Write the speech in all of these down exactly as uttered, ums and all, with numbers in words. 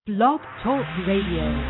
Blog Talk Radio.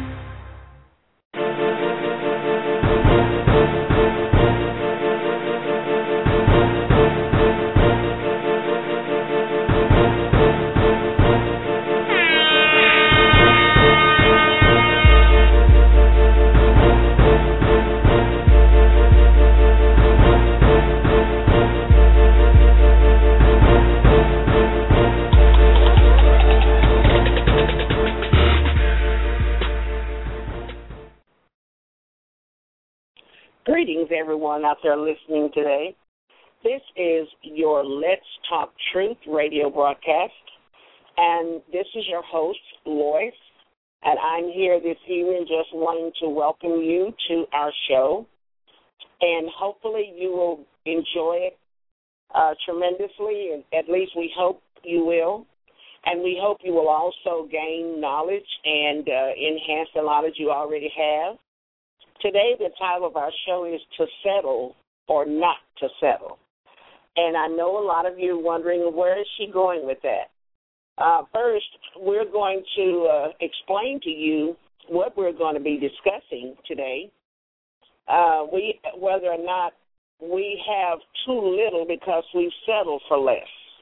Greetings, everyone out there listening today. This is your Let's Talk Truth radio broadcast, and this is your host, Lois, and I'm here this evening just wanting to welcome you to our show, and hopefully you will enjoy it uh, tremendously, and at least we hope you will, and we hope you will also gain knowledge and uh, enhance the knowledge you already have. Today, the title of our show is To Settle or Not to Settle. And I know a lot of you are wondering, where is she going with that? Uh, first, we're going to uh, explain to you what we're going to be discussing today, uh, we whether or not we have too little because we've settled for less.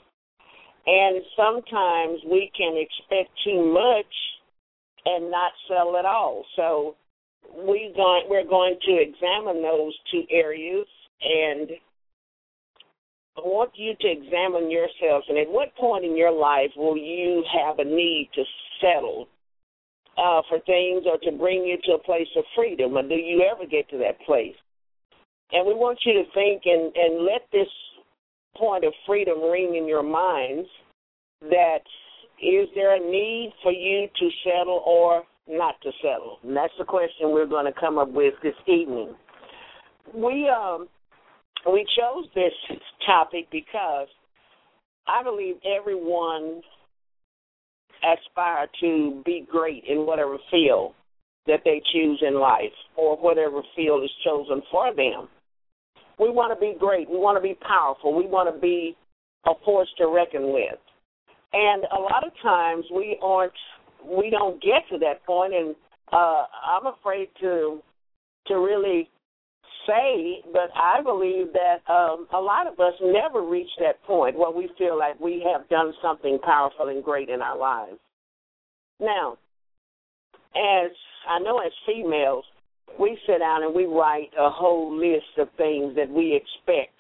And sometimes we can expect too much and not settle at all. So We going, we're going to examine those two areas, and I want you to examine yourselves, and at what point in your life will you have a need to settle uh, for things or to bring you to a place of freedom, or do you ever get to that place? And we want you to think and, and let this point of freedom ring in your minds that is there a need for you to settle or not to settle? And that's the question we're going to come up with this evening. We um we chose this topic because I believe everyone aspires to be great in whatever field that they choose in life or whatever field is chosen for them. We want to be great. We want to be powerful. We want to be a force to reckon with. And a lot of times we aren't we don't get to that point, and uh, I'm afraid to to really say, but I believe that um, a lot of us never reach that point where we feel like we have done something powerful and great in our lives. Now, as I know as females, we sit down and we write a whole list of things that we expect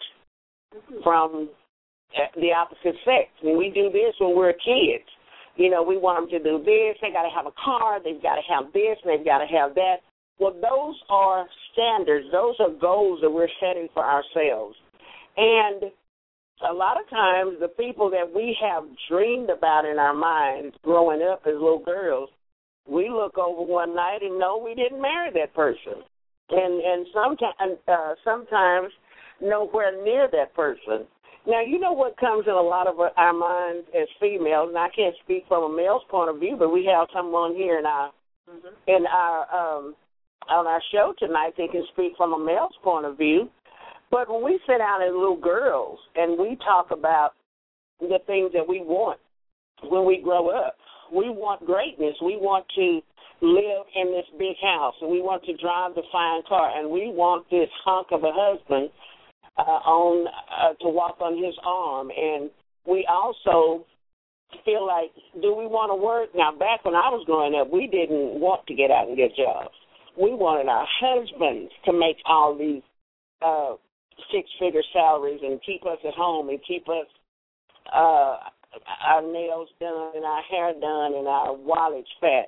from the opposite sex, and we do this when we're kids. You know, we want them to do this. They got to have a car. They've got to have this. And they've got to have that. Well, those are standards. Those are goals that we're setting for ourselves. And a lot of times the people that we have dreamed about in our minds growing up as little girls, we look over one night and know we didn't marry that person. And and sometimes, uh, sometimes nowhere near that person. Now, you know what comes in a lot of our minds as females, and I can't speak from a male's point of view, but we have someone here in our mm-hmm. in our um, on our show tonight that can speak from a male's point of view. But when we sit down as little girls and we talk about the things that we want when we grow up, we want greatness. We want to live in this big house, and we want to drive the fine car, and we want this hunk of a husband Uh, on uh, to walk on his arm. And we also feel like, do we want to work? Now, back when I was growing up, we didn't want to get out and get jobs. We wanted our husbands to make all these uh, six-figure salaries and keep us at home and keep us uh, our nails done and our hair done and our wallets fat.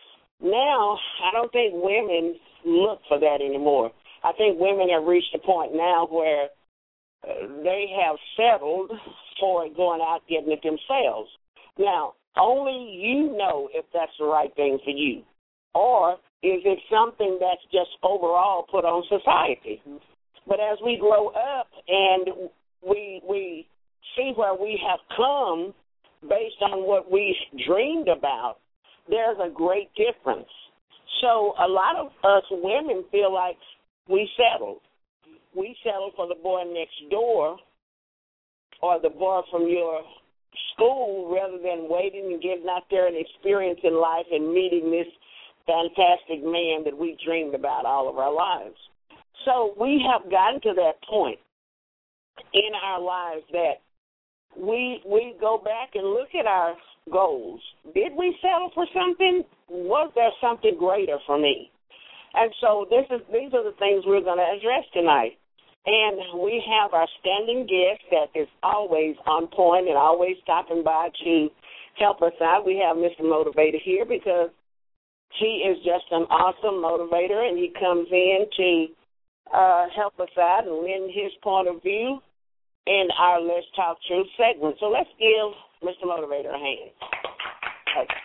Now, I don't think women look for that anymore. I think women have reached a point now where uh, they have settled for going out getting it themselves. Now, only you know if that's the right thing for you, or is it something that's just overall put on society? But as we grow up and we we see where we have come based on what we dreamed about, there's a great difference. So a lot of us women feel like we settled. We settled for the boy next door or the boy from your school rather than waiting and getting out there and experiencing life and meeting this fantastic man that we dreamed about all of our lives. So we have gotten to that point in our lives that we we go back and look at our goals. Did we settle for something? Was there something greater for me? And so this is these are the things we're going to address tonight. And we have our standing guest that is always on point and always stopping by to help us out. We have Mister Motivator here because he is just an awesome motivator, and he comes in to uh, help us out and lend his point of view in our Let's Talk Truth segment. So let's give Mister Motivator a hand. Okay.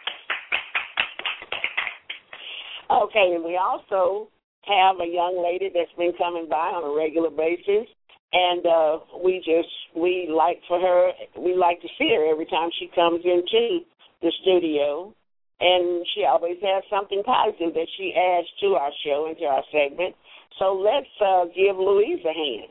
Okay, and we also have a young lady that's been coming by on a regular basis, and uh, we just, we like for her, we like to see her every time she comes into the studio, and she always has something positive that she adds to our show and to our segment. So let's uh, give Louise a hand.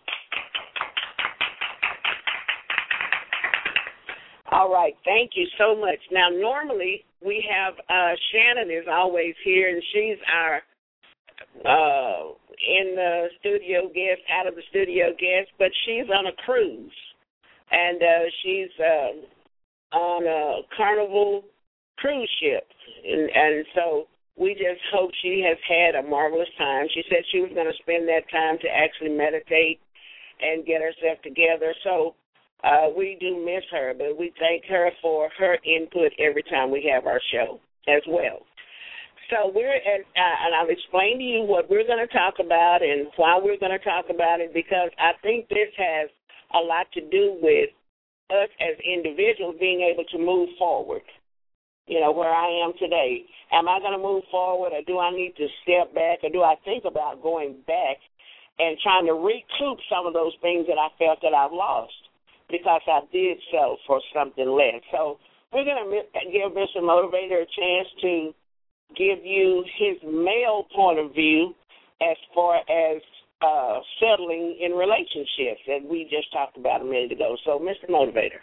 All right, thank you so much. Now, normally we have uh, Shannon is always here, and she's our uh, in the studio guest, out of the studio guest, but she's on a cruise, and uh, she's uh, on a Carnival cruise ship, and, and so we just hope she has had a marvelous time. She said she was going to spend that time to actually meditate and get herself together, so Uh, we do miss her, but we thank her for her input every time we have our show as well. So we're at, uh, and I'll explain to you what we're going to talk about and why we're going to talk about it, because I think this has a lot to do with us as individuals being able to move forward, you know, where I am today. Am I going to move forward, or do I need to step back, or do I think about going back and trying to recoup some of those things that I felt that I've lost because I did settle for something less? So we're going to give Mister Motivator a chance to give you his male point of view as far as uh, settling in relationships that we just talked about a minute ago. So, Mister Motivator.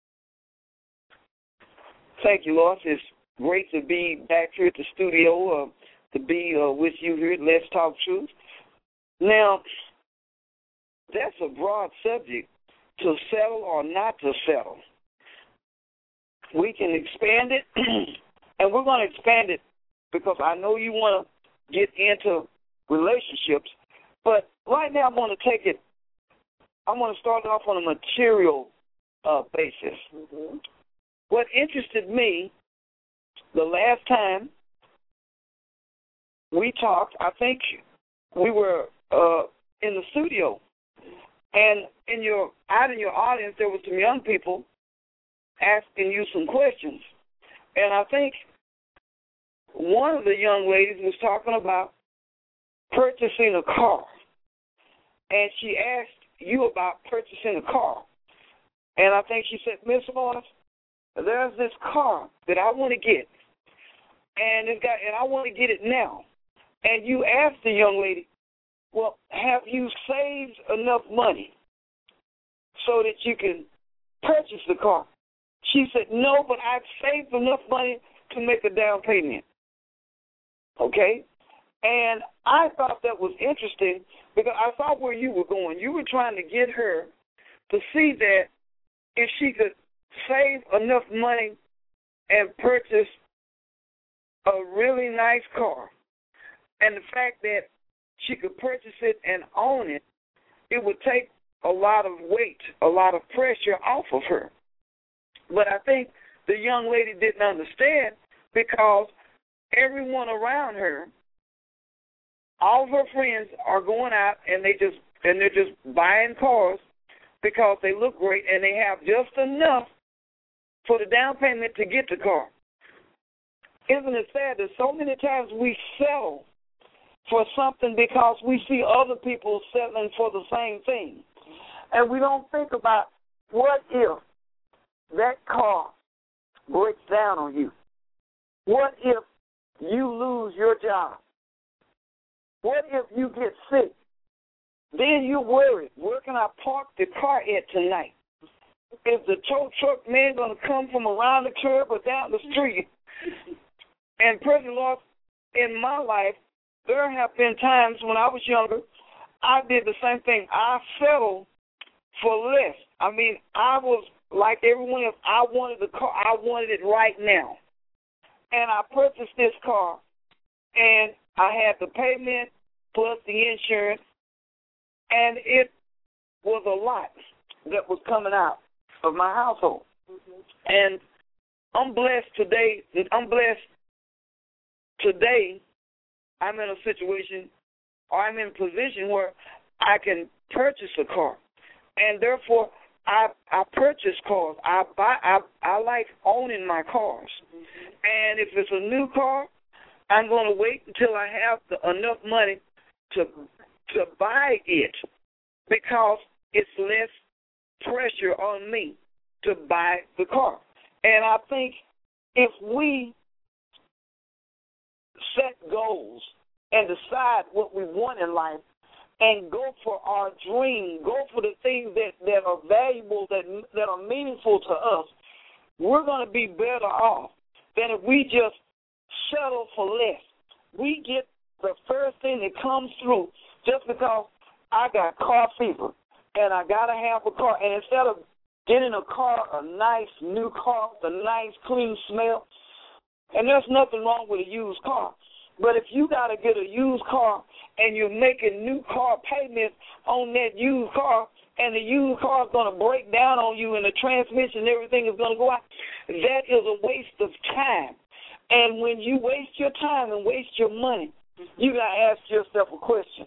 Thank you, Lois. It's great to be back here at the studio, uh, to be uh, with you here at Let's Talk Truth. Now, that's a broad subject, to settle or not to settle. We can expand it, and we're going to expand it because I know you want to get into relationships, but right now I'm going to take it, I'm going to start off on a material uh, basis. Mm-hmm. What interested me the last time we talked, I think we were uh, in the studio, and in your out in your audience, there were some young people asking you some questions. And I think one of the young ladies was talking about purchasing a car. And she asked you about purchasing a car. And I think she said, Miss Morris, there's this car that I want to get. And it's got and I want to get it now. And you asked the young lady, well, have you saved enough money so that you can purchase the car? She said, no, but I've saved enough money to make a down payment. Okay? And I thought that was interesting because I saw where you were going. You were trying to get her to see that if she could save enough money and purchase a really nice car, and the fact that she could purchase it and own it, it would take a lot of weight, a lot of pressure off of her. But I think the young lady didn't understand because everyone around her, all of her friends are going out and they just and they're just buying cars because they look great and they have just enough for the down payment to get the car. Isn't it sad that so many times we settle for something because we see other people settling for the same thing. And we don't think about what if that car breaks down on you? What if you lose your job? What if you get sick? Then you're worried, where can I park the car at tonight? is the tow truck man going to come from around the curb or down the street? And praise the Lord, in my life, there have been times when I was younger, I did the same thing. I settled for less. I mean, I was like everyone else. I wanted the car. I wanted it right now. And I purchased this car, and I had the payment plus the insurance, and it was a lot that was coming out of my household. Mm-hmm. And I'm blessed today. I'm blessed today. I'm in a situation, or I'm in a position where I can purchase a car, and therefore I I purchase cars. I buy. I I like owning my cars, mm-hmm. and if it's a new car, I'm going to wait until I have the, enough money to to buy it, because it's less pressure on me to buy the car. And I think if we set goals and decide what we want in life and go for our dream, go for the things that, that are valuable, that that are meaningful to us, we're going to be better off than if we just settle for less. We get the first thing that comes through just because I got car fever and I got to have a car. And instead of getting a car, a nice new car, a nice clean smell, and there's nothing wrong with a used car. But if you got to get a used car and you're making new car payments on that used car, and the used car is going to break down on you and the transmission and everything is going to go out, that is a waste of time. And when you waste your time and waste your money, you got to ask yourself a question.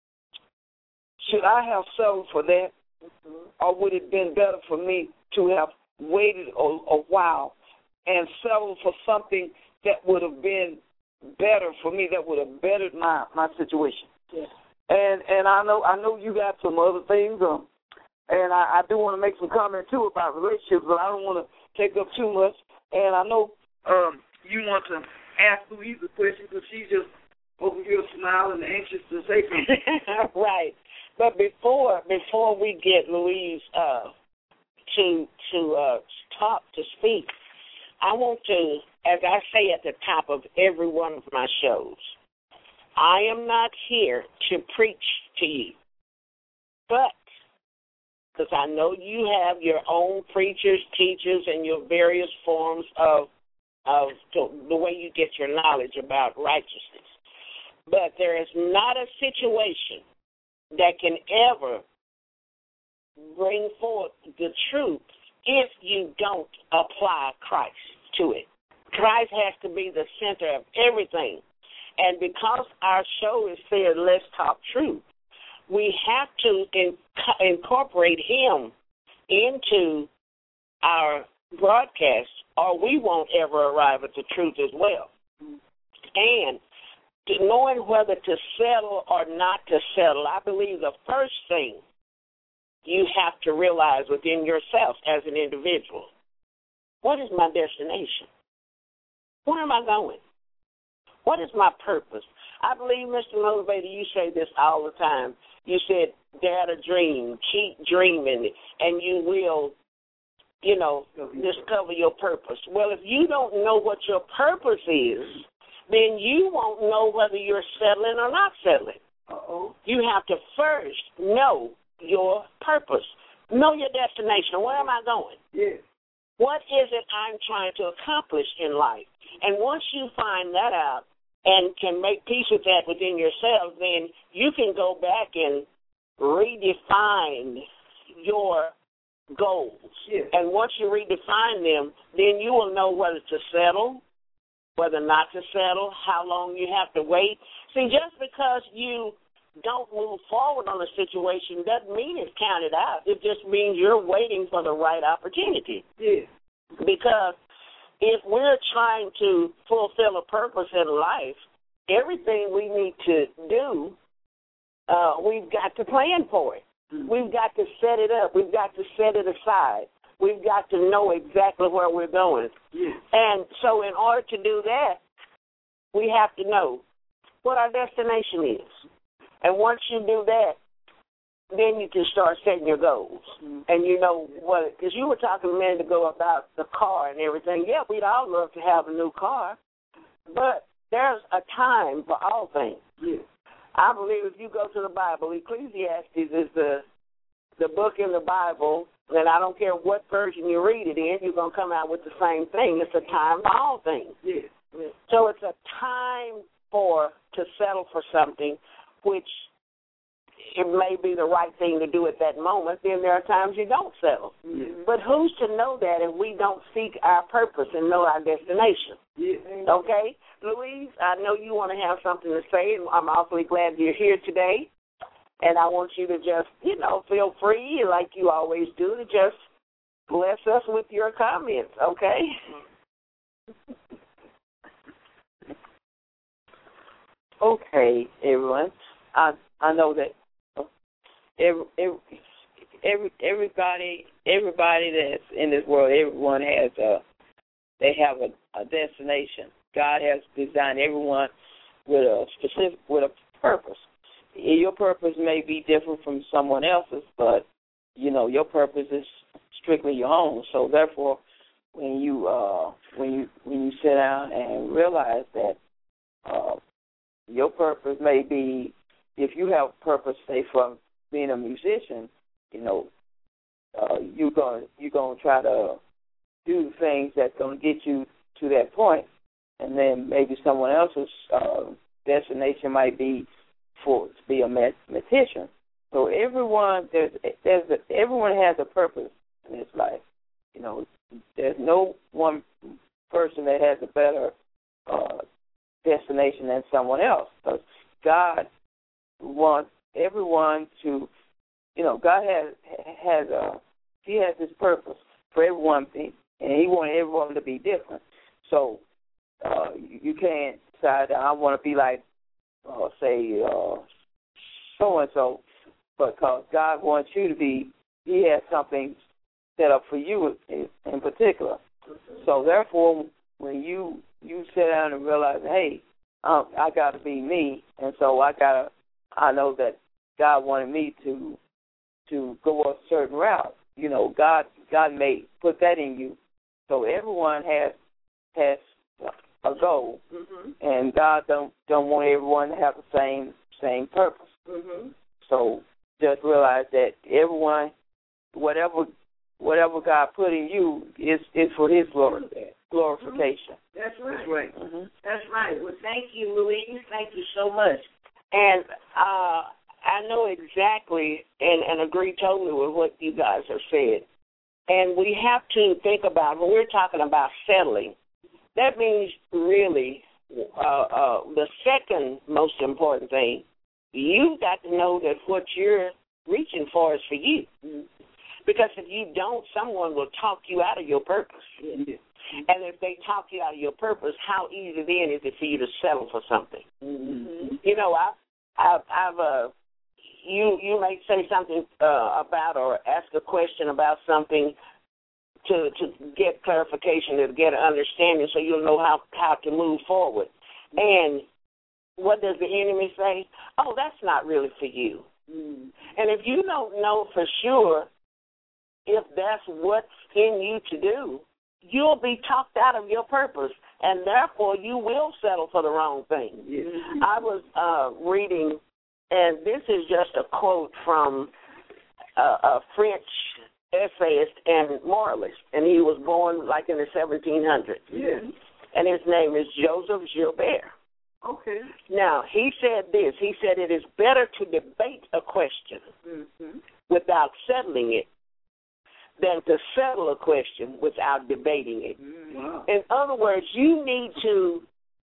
Should I have settled for that, or would it have been better for me to have waited a, a while and settled for something that would have been better for me, that would have bettered my, my situation? Yeah. And and I know I know you got some other things, um, and I, I do want to make some comment, too, about relationships, but I don't want to take up too much. And I know um, you want to ask Louise a question because she's just over here smiling and anxious to say something. Right. But before before we get Louise uh, to to uh, talk, to speak, I want to, as I say at the top of every one of my shows, I am not here to preach to you, but because I know you have your own preachers, teachers, and your various forms of of the way you get your knowledge about righteousness. But there is not a situation that can ever bring forth the truth if you don't apply Christ to it. Christ has to be the center of everything. And because our show is said, Let's Talk Truth, we have to in- incorporate him into our broadcast, or we won't ever arrive at the truth as well. And knowing whether to settle or not to settle, I believe the first thing you have to realize within yourself as an individual, what is my destination? Where am I going? What is my purpose? I believe, Mister Motivator, you say this all the time. You said, dare to dream, keep dreaming, and you will, you know, discover your purpose. Well, if you don't know what your purpose is, then you won't know whether you're settling or not settling. Uh-oh. You have to first know your purpose. Know your destination. Where am I going? Yes. What is it I'm trying to accomplish in life? And once you find that out and can make peace with that within yourself, then you can go back and redefine your goals. Yes. And once you redefine them, then you will know whether to settle, whether not to settle, how long you have to wait. See, just because you don't move forward on a situation doesn't mean it's counted out. It just means you're waiting for the right opportunity. Yeah. Because if we're trying to fulfill a purpose in life, everything we need to do, uh, we've got to plan for it. Mm-hmm. We've got to set it up. We've got to set it aside. We've got to know exactly where we're going. Yeah. And so in order to do that, we have to know what our destination is. And once you do that, then you can start setting your goals. Mm-hmm. And you know what, because you were talking a minute ago about the car and everything. Yeah, we'd all love to have a new car, but there's a time for all things. Yeah. I believe if you go to the Bible, Ecclesiastes is the the book in the Bible, and I don't care what version you read it in, you're going to come out with the same thing. It's a time for all things. Yeah. Yeah. So it's a time for to settle for something, which it may be the right thing to do at that moment. Then there are times you don't settle. Mm-hmm. But who's to know that if we don't seek our purpose and know our destination? Yeah. Okay? Louise, I know you want to have something to say, and I'm awfully glad you're here today. And I want you to just, you know, feel free, like you always do, to just bless us with your comments, okay? Okay, everyone. I I know that every, every, every everybody everybody that's in this world, everyone has a they have a, a destination. God has designed everyone with a specific with a purpose. Your purpose may be different from someone else's, but you know your purpose is strictly your own. So therefore, when you uh, when you when you sit down and realize that uh, your purpose may be, if you have purpose, say, from being a musician, you know, uh, you're going you're gonna try to do things that's going to get you to that point, and then maybe someone else's uh, destination might be for to be a mathematician. So everyone there's there's a, everyone has a purpose in this life. You know, there's no one person that has a better uh, destination than someone else, because God wants everyone to, you know, God has has a He has His purpose for everyone, and He wants everyone to be different. So uh, you can't decide that I want to be like, uh, say, uh, so and so, because God wants you to be. He has something set up for you in, in particular. So therefore, when you you sit down and realize, hey, um, I got to be me, and so I gotta. I know that God wanted me to to go a certain route. You know, God God may put that in you. So everyone has has a goal, mm-hmm. and God don't don't want everyone to have the same same purpose. Mm-hmm. So just realize that everyone, whatever whatever God put in you is is for His glory, glorification. That's right. That's right. Mm-hmm. That's right. Well, thank you, Louise. Thank you so much. And uh, I know exactly and, and agree totally with what you guys have said. And we have to think about, when we're talking about settling, that means really uh, uh, the second most important thing, you've got to know that what you're reaching for is for you. Mm-hmm. Because if you don't, someone will talk you out of your purpose. Yeah. And if they talk you out of your purpose, how easy then is it for you to settle for something? Mm-hmm. You know, I, I've, I've uh, you you may say something uh, about or ask a question about something to to get clarification, to get an understanding, so you'll know how, how to move forward. And what does the enemy say? Oh, that's not really for you. Mm-hmm. And if you don't know for sure if that's what's in you to do, you'll be talked out of your purpose, and therefore you will settle for the wrong thing. Yeah. I was uh, reading, and this is just a quote from a, a French essayist and moralist, and he was born like in the seventeen hundreds. Yeah. And his name is Joseph Gilbert. Okay. Now, he said this. He said it is better to debate a question Mm-hmm. without settling it than to settle a question without debating it. Wow. In other words, you need to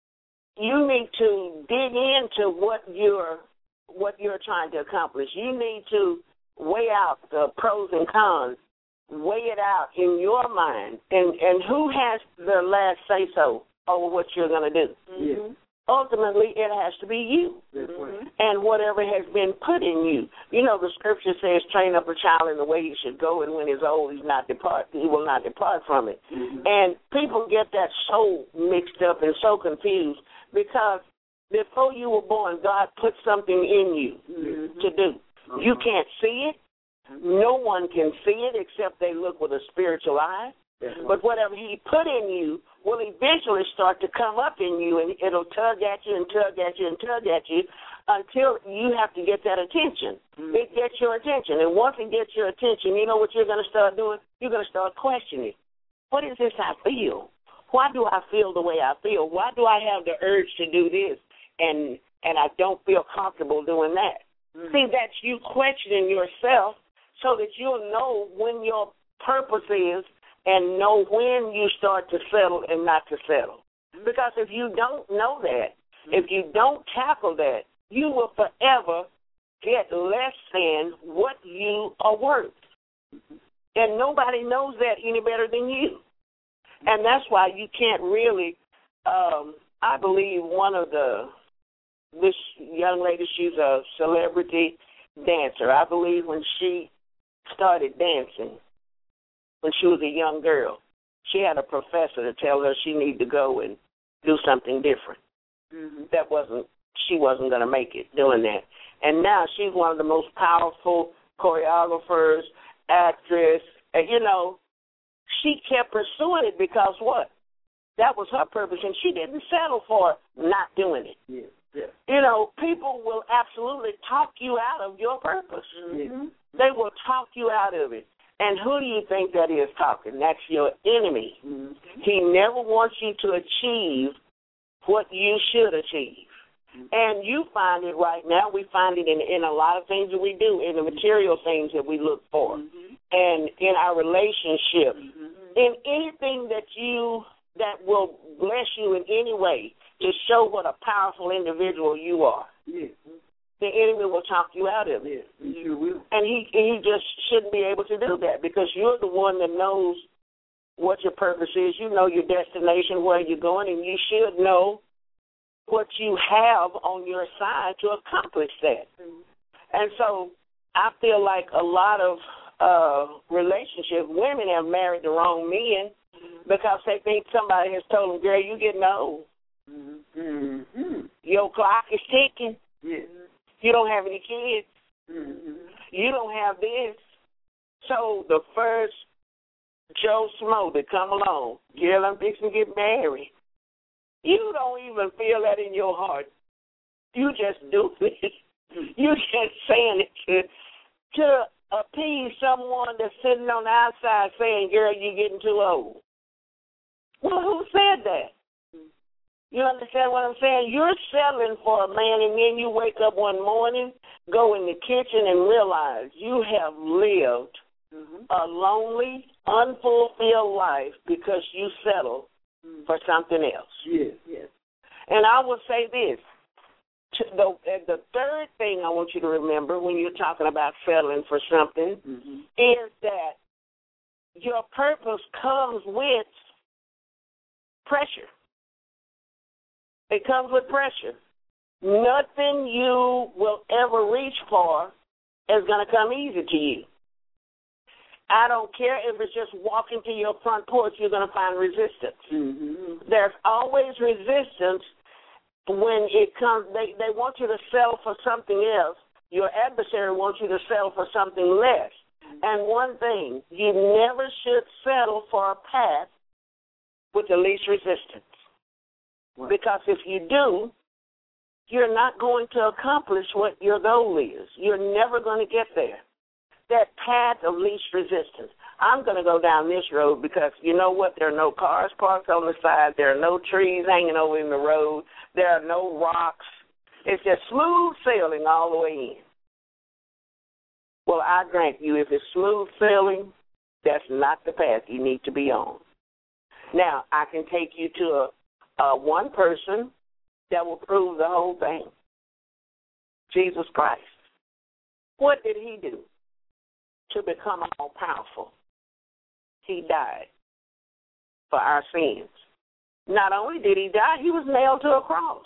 you need to dig into what you're what you're trying to accomplish. You need to weigh out the pros and cons, weigh it out in your mind, and and who has the last say so over what you're going to do. Yeah. Ultimately, it has to be you. That's right. And whatever has been put in you. You know, the scripture says, train up a child in the way he should go, and when he's old, he's not depart, he will not depart from it. Mm-hmm. And people get that so mixed up and so confused because before you were born, God put something in you Mm-hmm. to do. Mm-hmm. You can't see it. No one can see it except they look with a spiritual eye. Mm-hmm. But whatever he put in you will eventually start to come up in you, and it'll tug at you and tug at you and tug at you until you have to get that attention. Mm-hmm. It gets your attention. And once it gets your attention, you know what you're going to start doing? You're going to start questioning. What is this I feel? Why do I feel the way I feel? Why do I have the urge to do this and and I don't feel comfortable doing that? Mm-hmm. See, that's you questioning yourself so that you'll know when your purpose is and know when you start to settle and not to settle. Because if you don't know that, if you don't tackle that, you will forever get less than what you are worth. And nobody knows that any better than you. And that's why you can't really, um, I believe one of the, this young lady, she's a celebrity dancer. I believe when she started dancing, when she was a young girl, she had a professor to tell her she needed to go and do something different. Mm-hmm. That wasn't, she wasn't going to make it doing that. And now she's one of the most powerful choreographers, actress, and, you know, she kept pursuing it because what? That was her purpose, and she didn't settle for not doing it. Yeah, yeah. You know, people will absolutely talk you out of your purpose. Mm-hmm. They will talk you out of it. And who do you think that is talking? That's your enemy. Mm-hmm. He never wants you to achieve what you should achieve. Mm-hmm. And you find it right now. We find it in, in a lot of things that we do, in the material things that we look for, mm-hmm. and in our relationship, mm-hmm. in anything that you that will bless you in any way to show what a powerful individual you are. Yeah. The enemy will talk you out of it. Yeah, he sure will. And he he just shouldn't be able to do that because you're the one that knows what your purpose is. You know your destination, where you're going, and you should know what you have on your side to accomplish that. Mm-hmm. And so I feel like a lot of uh, relationships, women have married the wrong men mm-hmm. because they think somebody has told them, girl, you're getting old. Mm-hmm. Your clock is ticking. Yeah. You don't have any kids. Mm-hmm. You don't have this. So the first Joe Smo that come along, girl, I'm fixing to get married. You don't even feel that in your heart. You just do it. You just saying it to, to appease someone that's sitting on the outside saying, girl, you're getting too old. Well, who said that? You understand what I'm saying? You're settling for a man, and then you wake up one morning, go in the kitchen, and realize you have lived mm-hmm. a lonely, unfulfilled life because you settled mm-hmm. for something else. Yes, yes. And I will say this. The, the third thing I want you to remember when you're talking about settling for something mm-hmm. is that your purpose comes with pressure. It comes with pressure. Nothing you will ever reach for is going to come easy to you. I don't care if it's just walking to your front porch, you're going to find resistance. Mm-hmm. There's always resistance when it comes. They, they want you to settle for something else. Your adversary wants you to settle for something less. Mm-hmm. And one thing, you never should settle for a path with the least resistance. Because if you do, you're not going to accomplish what your goal is. You're never going to get there. That path of least resistance. I'm going to go down this road because you know what? There are no cars parked on the side. There are no trees hanging over in the road. There are no rocks. It's just smooth sailing all the way in. Well, I grant you, if it's smooth sailing, that's not the path you need to be on. Now, I can take you to a Uh, one person that will prove the whole thing. Jesus Christ. What did he do to become all powerful? He died for our sins. Not only did he die, he was nailed to a cross.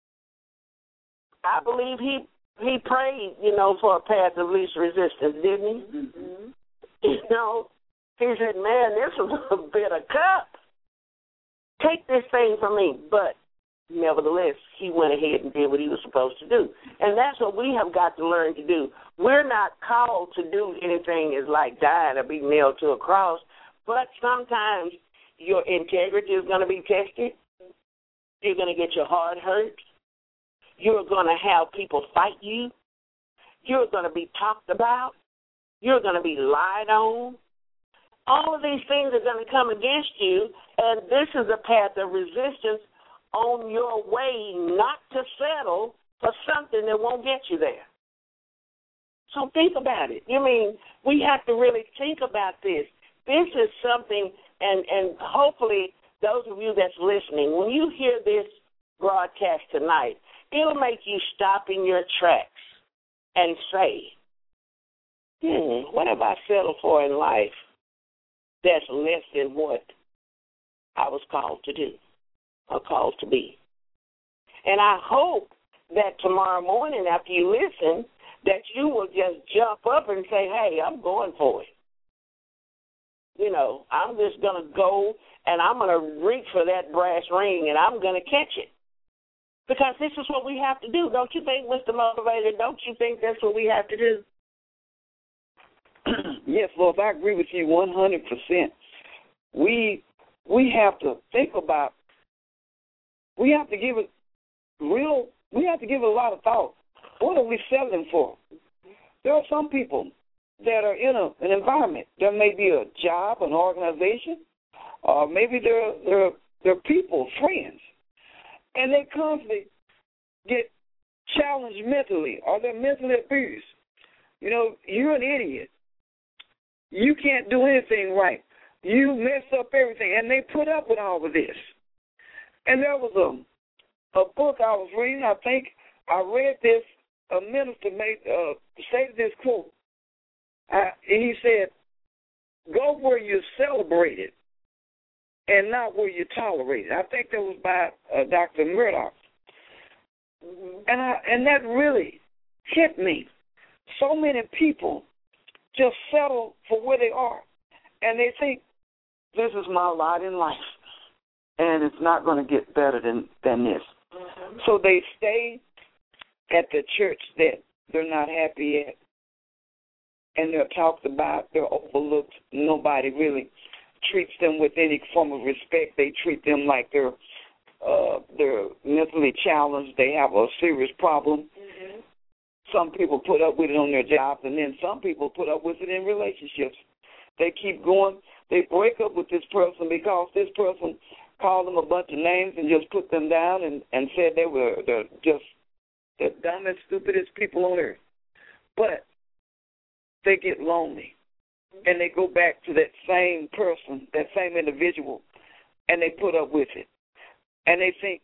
I believe he he prayed, you know, for a path of least resistance, didn't he? Mm-hmm. You know, he said, man, this was a bitter cup. Take this thing from me, but nevertheless, he went ahead and did what he was supposed to do. And that's what we have got to learn to do. We're not called to do anything as like dying or be nailed to a cross, but sometimes your integrity is going to be tested. You're going to get your heart hurt. You're going to have people fight you. You're going to be talked about. You're going to be lied on. All of these things are going to come against you, and this is a path of resistance on your way not to settle for something that won't get you there. So think about it. You mean we have to really think about this. This is something, and, and hopefully those of you that's listening, when you hear this broadcast tonight, it'll make you stop in your tracks and say, hmm, what have I settled for in life that's less than what I was called to do or called to be? And I hope that tomorrow morning after you listen, that you will just jump up and say, hey, I'm going for it. You know, I'm just going to go and I'm going to reach for that brass ring and I'm going to catch it. Because this is what we have to do. Don't you think, Mister Motivator, don't you think that's what we have to do? Yes, Lord, I agree with you one hundred percent. We we have to think about, we have to give it real, we have to give it a lot of thought. What are we settling for? There are some people that are in a, an environment. There may be a job, an organization, or maybe they're, they're, they're people, friends, and they constantly get challenged mentally or they're mentally abused. You know, you're an idiot. You can't do anything right. You mess up everything. And they put up with all of this. And there was a, a book I was reading. I think I read this. A minister made uh, stated this quote. Uh, and he said, go where you're celebrated and not where you're tolerated. I think that was by uh, Doctor Murdoch. Mm-hmm. And, I, and that really hit me. So many people just settle for where they are, and they think, this is my lot in life, and it's not going to get better than, than this. Mm-hmm. So they stay at the church that they're not happy at, and they're talked about, they're overlooked. Nobody really treats them with any form of respect. They treat them like they're, uh, they're mentally challenged. They have a serious problem. Mm-hmm. Some people put up with it on their jobs, and then some people put up with it in relationships. They keep going. They break up with this person because this person called them a bunch of names and just put them down and, and said they were the, just the dumbest, stupidest people on earth. But they get lonely, and they go back to that same person, that same individual, and they put up with it. And they think,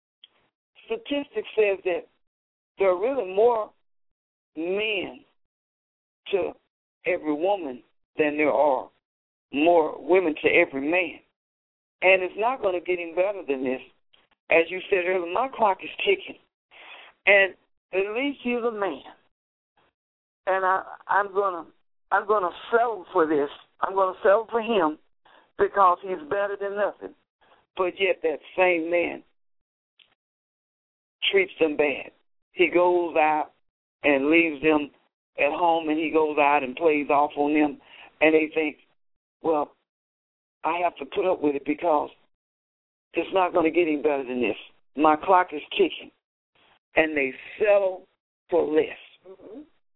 statistics says that there are really more men to every woman than there are more women to every man. And it's not going to get any better than this. As you said earlier, my clock is ticking. And at least he's a man. And I, I'm gonna I'm gonna settle for this. I'm gonna settle for him because he's better than nothing. But yet that same man treats them bad. He goes out and leaves them at home, and he goes out and plays off on them, and they think, well, I have to put up with it because it's not going to get any better than this. My clock is ticking. And they settle for less. Mm-hmm.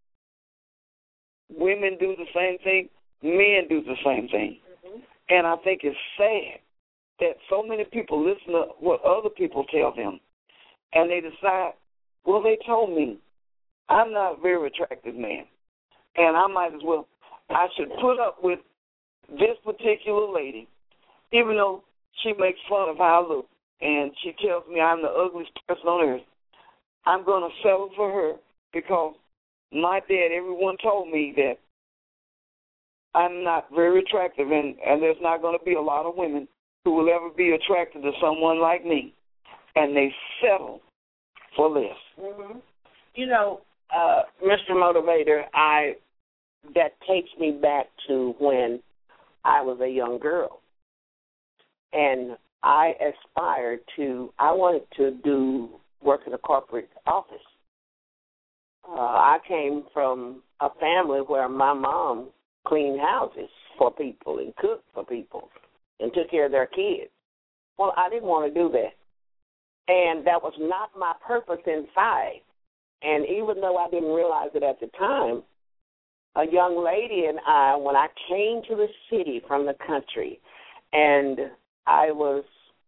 Women do the same thing. Men do the same thing. Mm-hmm. And I think it's sad that so many people listen to what other people tell them, and they decide, well, they told me I'm not a very attractive man, and I might as well, I should put up with this particular lady, even though she makes fun of how I look, and she tells me I'm the ugliest person on earth. I'm going to settle for her because my dad, everyone told me that I'm not very attractive, and, and there's not going to be a lot of women who will ever be attracted to someone like me, and they settle for less. Mm-hmm. You know, uh, Mister Motivator, I that takes me back to when I was a young girl, and I aspired to, I wanted to do work in a corporate office. Uh, I came from a family where my mom cleaned houses for people and cooked for people and took care of their kids. Well, I didn't want to do that. And that was not my purpose inside. And even though I didn't realize it at the time, a young lady and I, when I came to the city from the country, and I was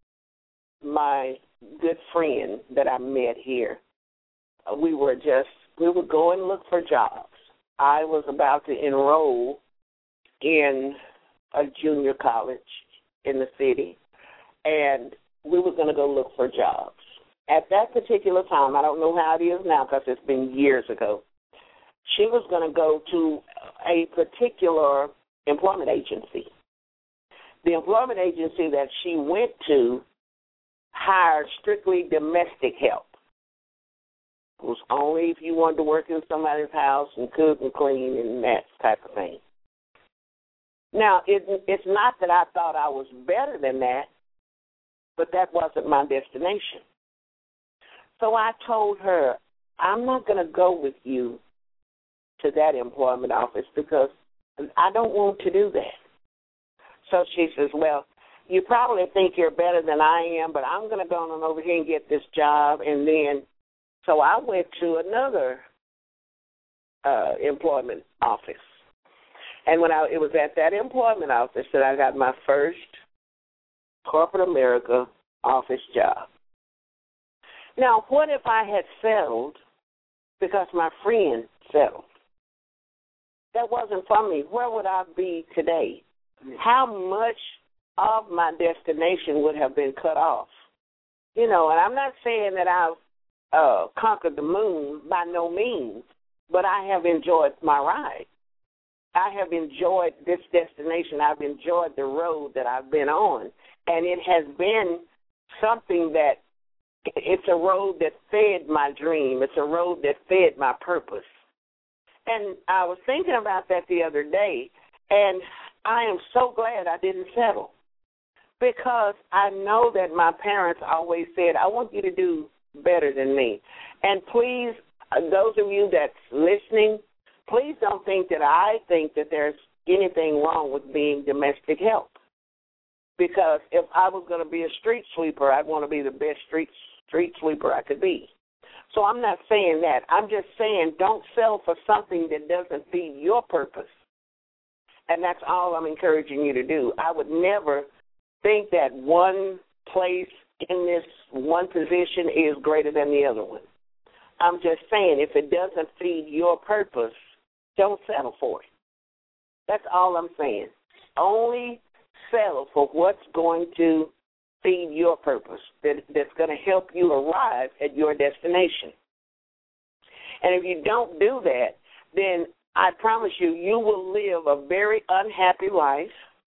my good friend that I met here, we were just, we would go and look for jobs. I was about to enroll in a junior college in the city, and we were going to go look for jobs. At that particular time, I don't know how it is now because it's been years ago, she was going to go to a particular employment agency. The employment agency that she went to hired strictly domestic help. It was only if you wanted to work in somebody's house and cook and clean and that type of thing. Now, it, it's not that I thought I was better than that, but that wasn't my destination. So I told her, I'm not going to go with you to that employment office because I don't want to do that. So she says, well, you probably think you're better than I am, but I'm going to go on over here and get this job. And then, so I went to another uh, employment office. And when I, it was at that employment office that I got my first corporate America office job. Now, what if I had settled because my friend settled? That wasn't for me. Where would I be today? How much of my destination would have been cut off? You know, and I'm not saying that I've uh, conquered the moon by no means, but I have enjoyed my ride. I have enjoyed this destination. I've enjoyed the road that I've been on, and it has been something that it's a road that fed my dream. It's a road that fed my purpose. And I was thinking about that the other day, and I am so glad I didn't settle because I know that my parents always said, I want you to do better than me. And please, those of you that's listening, please don't think that I think that there's anything wrong with being domestic help. Because if I was going to be a street sweeper, I'd want to be the best street street sweeper I could be. So I'm not saying that. I'm just saying don't settle for something that doesn't feed your purpose. And that's all I'm encouraging you to do. I would never think that one place in this one position is greater than the other one. I'm just saying if it doesn't feed your purpose, don't settle for it. That's all I'm saying. Only settle for what's going to feed your purpose, that, that's going to help you arrive at your destination. And if you don't do that, then I promise you, you will live a very unhappy life.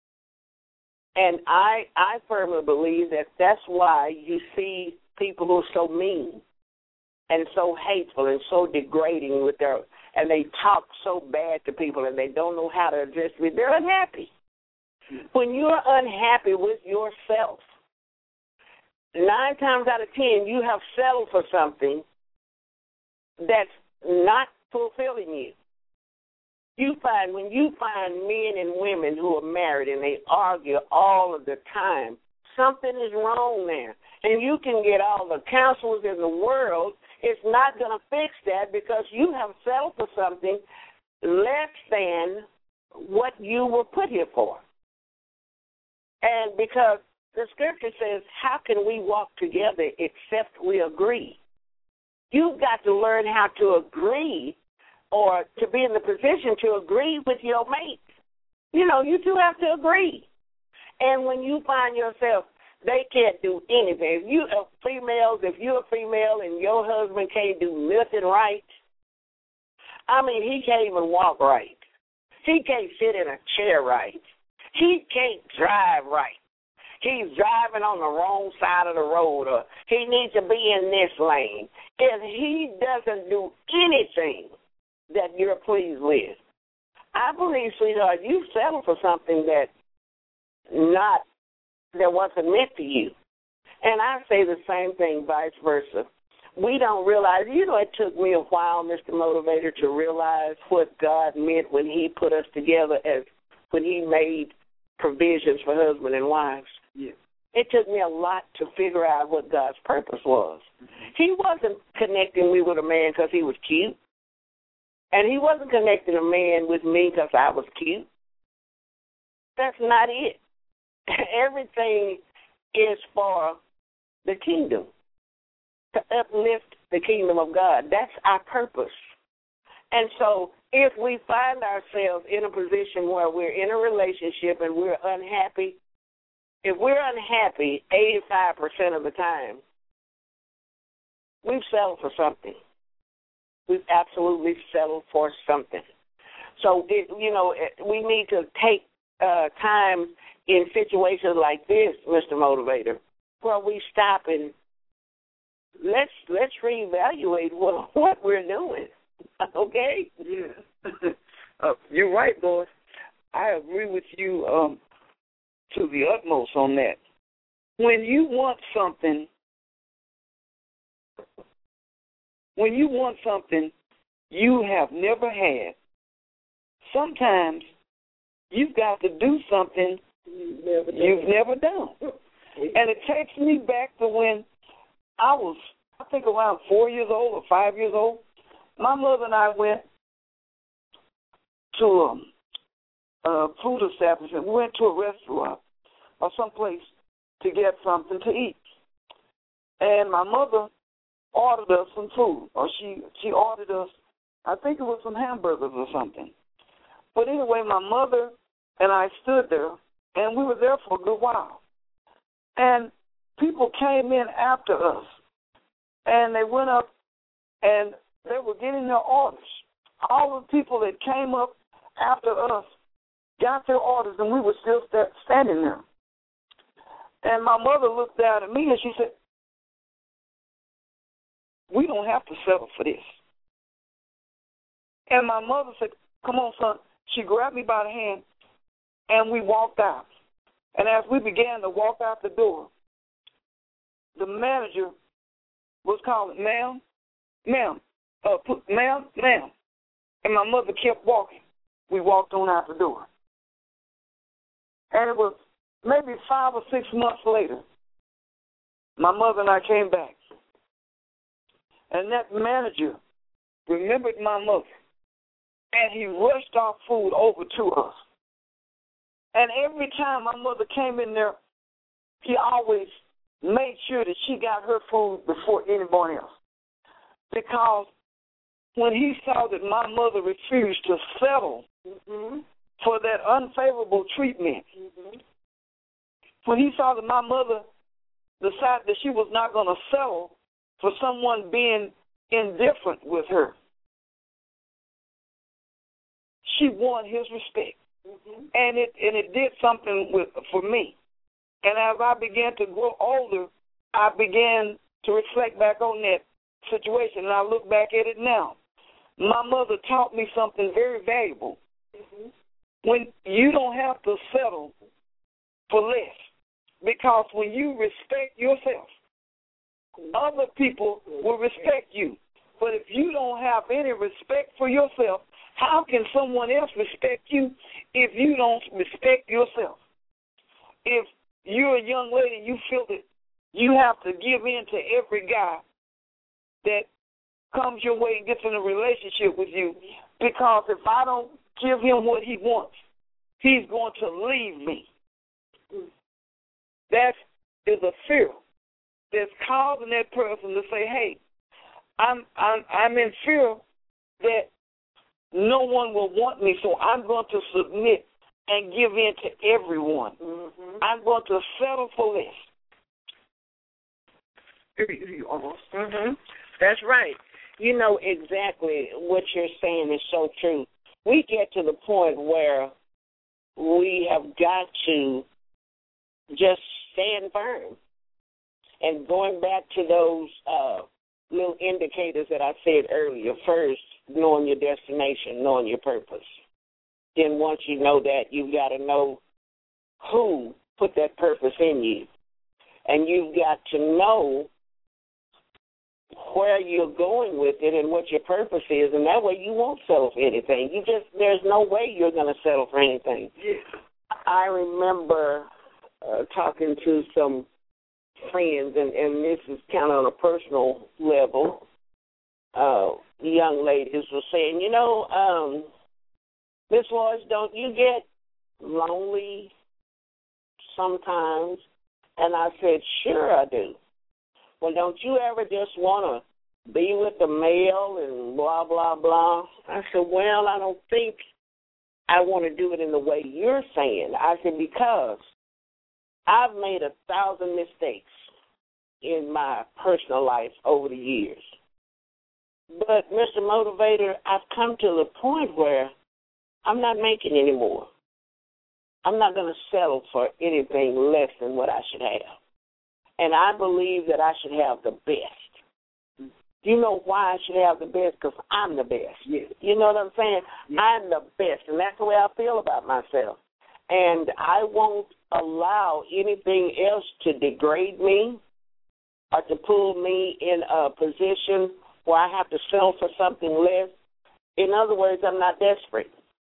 And I I firmly believe that that's why you see people who are so mean and so hateful and so degrading with their, and they talk so bad to people and they don't know how to address it. They're unhappy. When you're unhappy with yourself, nine times out of ten, you have settled for something that's not fulfilling you. You find, when you find men and women who are married and they argue all of the time, something is wrong there. And you can get all the counselors in the world, it's not going to fix that because you have settled for something less than what you were put here for. And because the scripture says, how can we walk together except we agree? You've got to learn how to agree or to be in the position to agree with your mate. You know, you two have to agree. And when you find yourself, they can't do anything. If you are females, if you're a female and your husband can't do nothing right, I mean, he can't even walk right. He can't sit in a chair right. He can't drive right. He's driving on the wrong side of the road, or he needs to be in this lane. If he doesn't do anything that you're pleased with, I believe, sweetheart, you settle for something that's not that wasn't meant for you. And I say the same thing, vice versa. We don't realize, you know, it took me a while, Mister Motivator, to realize what God meant when he put us together, as when he made provisions for husband and wives. Yeah. It took me a lot to figure out what God's purpose was. He wasn't connecting me with a man because he was cute. And he wasn't connecting a man with me because I was cute. That's not it. Everything is for the kingdom, to uplift the kingdom of God. That's our purpose. And so if we find ourselves in a position where we're in a relationship and we're unhappy, if we're unhappy eighty-five percent of the time, we've settled for something. We've absolutely settled for something. So, it, you know, we need to take uh, time in situations like this, Mister Motivator, where we stop and let's let's reevaluate what, what we're doing. Okay? Yeah. uh, you're right, boy. I agree with you um, to the utmost on that. When you want something, when you want something you have never had, sometimes you've got to do something you've never done. You've never done. And it takes me back to when I was, I think, around four years old or five years old. My mother and I went to a, a food establishment. We went to a restaurant or someplace to get something to eat. And my mother ordered us some food, or she, she ordered us, I think it was some hamburgers or something. But anyway, my mother and I stood there, and we were there for a good while. And people came in after us, and they went up, and they were getting their orders. All the people that came up after us got their orders, and we were still st- standing there. And my mother looked down at me, and she said, "We don't have to settle for this." And my mother said, "Come on, son." She grabbed me by the hand, and we walked out. And as we began to walk out the door, the manager was calling, "Ma'am, ma'am, uh, put, ma'am, ma'am." And my mother kept walking. We walked on out the door. And it was maybe five or six months later, my mother and I came back. And that manager remembered my mother, and he rushed our food over to us. And every time my mother came in there, he always made sure that she got her food before anyone else. Because when he saw that my mother refused to settle mm-hmm. for that unfavorable treatment, mm-hmm. when he saw that my mother decided that she was not going to settle for someone being indifferent with her, she won his respect. Mm-hmm. And it and it did something with for me. And as I began to grow older, I began to reflect back on that situation, and I look back at it now. My mother taught me something very valuable. Mm-hmm. When you don't have to settle for less, because when you respect yourself, other people will respect you. But if you don't have any respect for yourself, how can someone else respect you if you don't respect yourself? If you're a young lady and you feel that you have to give in to every guy that comes your way and gets in a relationship with you, because if I don't give him what he wants, he's going to leave me. That is a fear that's causing that person to say, "Hey, I'm I'm I'm in fear that no one will want me, so I'm going to submit and give in to everyone. Mm-hmm. I'm going to settle for less." Almost. Mm-hmm. That's right. You know exactly what you're saying is so true. We get to the point where we have got to just stand firm. And going back to those uh, little indicators that I said earlier, first, knowing your destination, knowing your purpose. Then once you know that, you've got to know who put that purpose in you. And you've got to know where you're going with it and what your purpose is, and that way you won't settle for anything. You just, there's no way you're going to settle for anything. Yes. I remember uh, talking to some friends, and, and this is kind of on a personal level. Uh, the young ladies were saying, you know, um, Miss Lois, don't you get lonely sometimes? And I said, sure I do. Well, don't you ever just want to be with the male and blah, blah, blah? I said, well, I don't think I want to do it in the way you're saying. I said, because I've made a thousand mistakes in my personal life over the years. But, Mister Motivator, I've come to the point where I'm not making any more. I'm not going to settle for anything less than what I should have. And I believe that I should have the best. You know why I should have the best? Because I'm the best. Yes. You know what I'm saying? Yes. I'm the best, and that's the way I feel about myself. And I won't allow anything else to degrade me or to put me in a position where I have to settle for something less. In other words, I'm not desperate.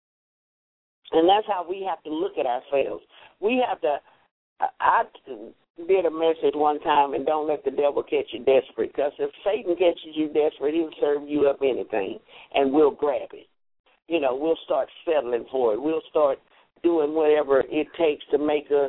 And that's how we have to look at ourselves. We have to, I did a message one time, and don't let the devil catch you desperate, because if Satan catches you desperate, he'll serve you up anything, and we'll grab it. You know, we'll start settling for it. We'll start doing whatever it takes to make us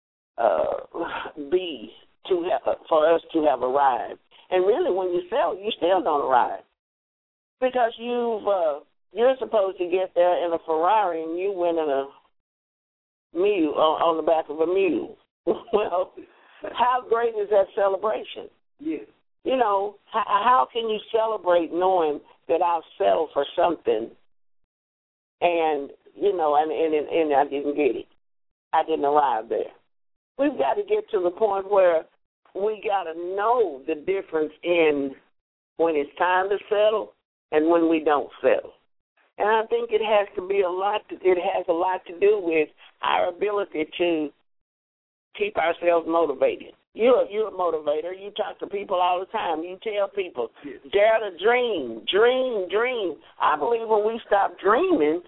uh, be, to have, for us to have arrived. And really, when you settle, you still don't arrive, because you've, uh, you're supposed to get there in a Ferrari, and you went in a mule, on, on the back of a mule. Well, how great is that celebration? Yes. You know, how, how can you celebrate knowing that I'll settle for something and, you know, and, and, and I didn't get it. I didn't arrive there. We've got to get to the point where we got to know the difference in when it's time to settle and when we don't settle. And I think it has to be a lot, to, it has a lot to do with our ability to keep ourselves motivated. You're, you're a motivator. You talk to people all the time. You tell people, dare to dream, dream, dream. I believe when we stop dreaming,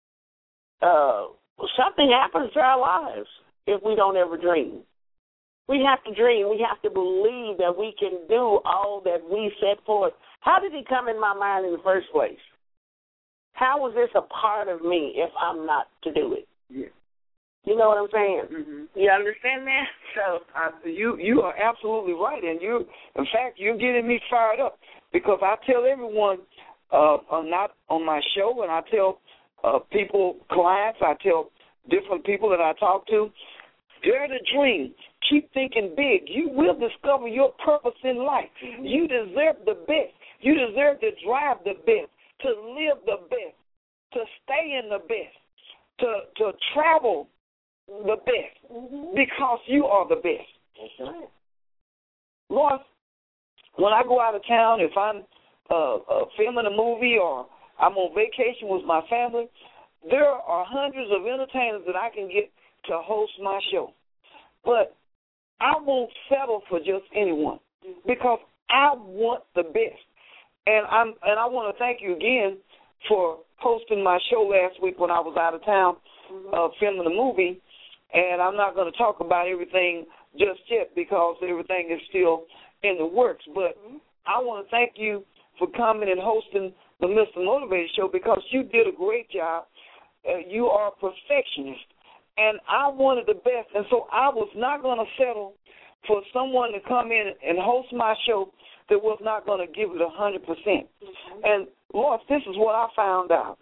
uh, something happens to our lives if we don't ever dream. We have to dream. We have to believe that we can do all that we set forth. How did it come in my mind in the first place? How was this a part of me if I'm not to do it? Yeah. You know what I'm saying? Mm-hmm. You understand that? So I, you you are absolutely right, and you, in fact, you're getting me fired up, because I tell everyone, uh, I'm not on my show, and I tell uh, people, clients, I tell different people that I talk to, dare to dream. Keep thinking big. You will discover your purpose in life. Mm-hmm. You deserve the best. You deserve to drive the best, to live the best, to stay in the best, to to travel the best, mm-hmm. because you are the best. That's right. Lord, when I go out of town, if I'm uh, uh, filming a movie or I'm on vacation with my family, there are hundreds of entertainers that I can get to host my show. But I won't settle for just anyone, because I want the best. And I'm and I want to thank you again for hosting my show last week when I was out of town, mm-hmm. uh, filming a movie. And I'm not going to talk about everything just yet, because everything is still in the works. But mm-hmm. I want to thank you for coming and hosting the Mister Motivator Show, because you did a great job. Uh, you are a perfectionist. And I wanted the best. And so I was not going to settle for someone to come in and host my show that was not going to give it one hundred percent. Mm-hmm. And, Lord, this is what I found out.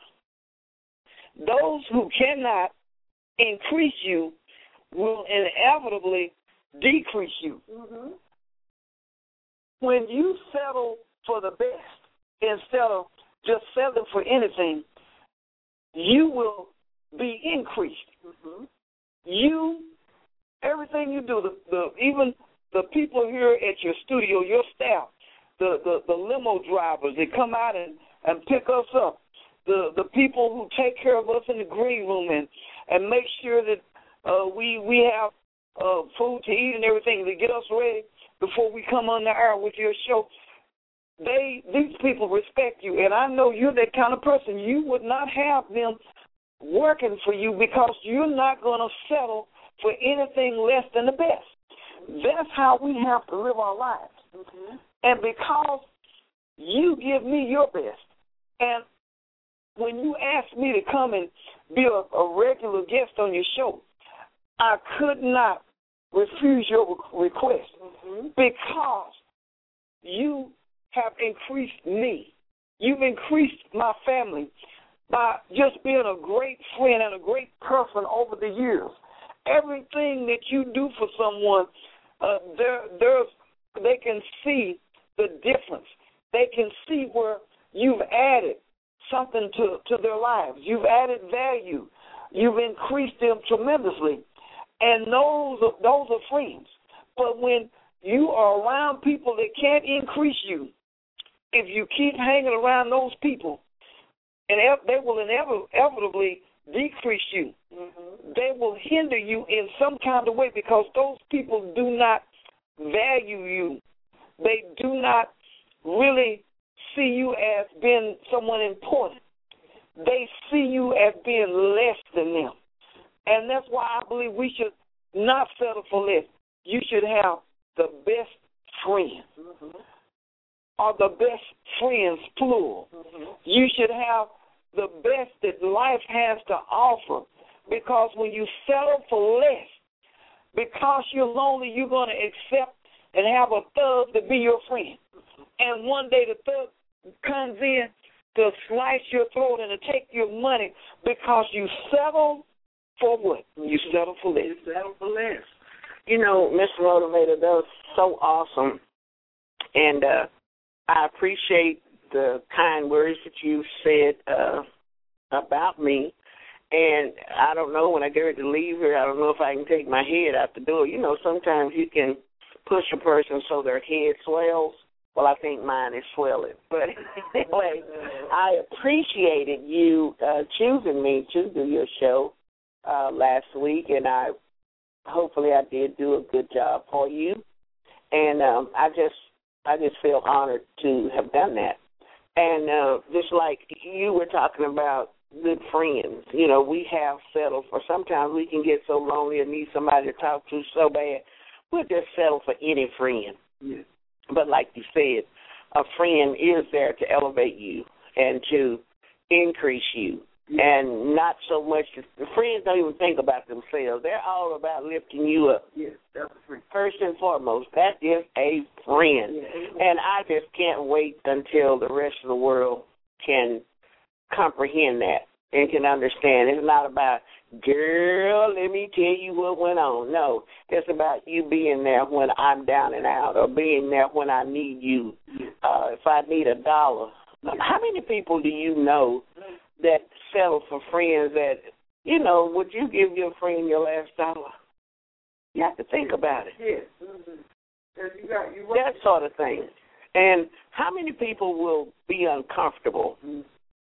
Those who cannot increase you will inevitably decrease you. Mm-hmm. When you settle for the best instead of just settling for anything, you will be increased. Mm-hmm. You, everything you do, the, the even the people here at your studio, your staff, the, the, the limo drivers that come out and, and pick us up, the, the people who take care of us in the green room and, and make sure that uh, we we have uh, food to eat and everything to get us ready before we come on the air with your show. They, these people respect you, and I know you're that kind of person. You would not have them working for you because you're not going to settle for anything less than the best. That's how we have to live our lives. Mm-hmm. And because you give me your best, and when you asked me to come and be a, a regular guest on your show, I could not refuse your request mm-hmm. because you have increased me. You've increased my family by just being a great friend and a great person over the years. Everything that you do for someone, uh, there, there's, they can see the difference. They can see where you've added something to, to their lives. You've added value. You've increased them tremendously. And those are, those are friends. But when you are around people that can't increase you, if you keep hanging around those people, and they will inevitably decrease you. Mm-hmm. They will hinder you in some kind of way because those people do not value you. They do not really see you as being someone important. They see you as being less than them. And that's why I believe we should not settle for less. You should have the best friends, mm-hmm. or the best friends, plural. Mm-hmm. You should have the best that life has to offer, because when you settle for less, because you're lonely, you're going to accept and have a thug to be your friend. And one day the thug comes in to slice your throat and to take your money because you settle for what? You settle for less. You settle for less. You know, Mister Motivator, that was so awesome. And uh, I appreciate the kind words that you said uh, about me. And I don't know, when I get ready to leave here, I don't know if I can take my head out the door. You know, sometimes you can push a person so their head swells. Well, I think mine is swelling. But anyway, I appreciated you uh, choosing me to do your show uh, last week, and I hopefully I did do a good job for you. And um, I just I just feel honored to have done that. And uh, just like you were talking about good friends, you know, we have settled for, sometimes we can get so lonely and need somebody to talk to so bad, we'll just settle for any friend. Yeah. But like you said, a friend is there to elevate you and to increase you. Yeah. And not so much, the friends don't even think about themselves. They're all about lifting you up. Yes, that's a friend. First and foremost, that is a friend. Yeah. And I just can't wait until the rest of the world can comprehend that and can understand. It's not about, girl, let me tell you what went on. No, it's about you being there when I'm down and out, or being there when I need you. Uh, if I need a dollar. How many people do you know that settle for friends that, you know, would you give your friend your last dollar? You have to think about it. Yes. Mm-hmm. You got, you that sort of thing. And how many people will be uncomfortable mm-hmm.